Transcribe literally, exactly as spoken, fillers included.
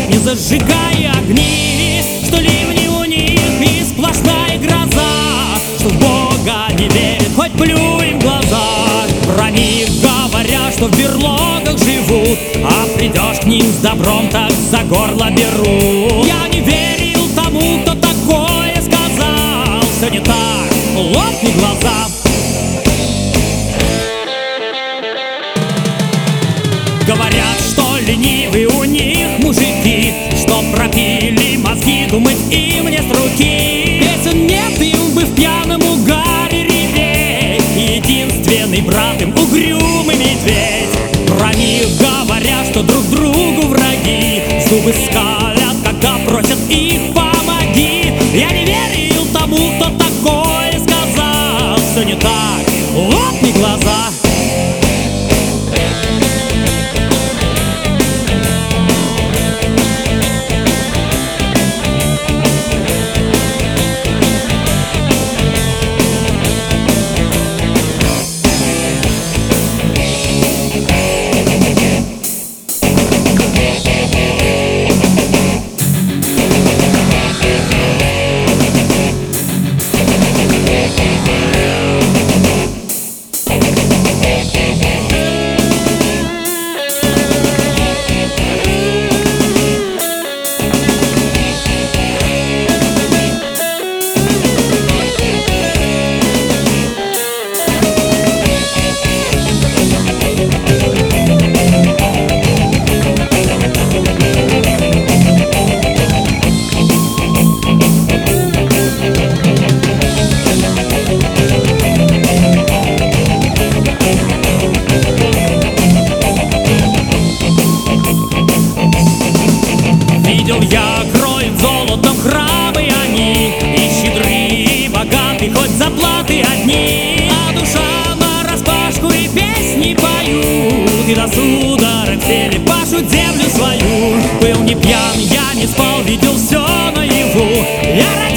не зажигая огни, что ливни у них и сплошная гроза, что в Бога не верят, хоть плюй им в глаза. Про них говорят, что в берлогах живут, а придешь к ним с добром, так за горло берут. Я не верил тому, кто такое сказал. Все не так, лопни глаза. Говорят, что ленивые у них мужики, что пропили мозги, думать им не с руки. Песен нет, им бы в пьяном угаре реветь, единственный брат им угрюмый медведь. Про них говорят, что друг другу враги, зубы скалят, когда просят их помоги. Я не верил тому, кто такое сказал. Все не так, лопни глаза. Видел я, кроют золотом храмы они, и щедрые, и богаты, хоть заплаты одни. А душа нараспашку и песни поют, и до судорог сели, пашут землю свою. Был не пьян, я не спал, видел все наяву. Я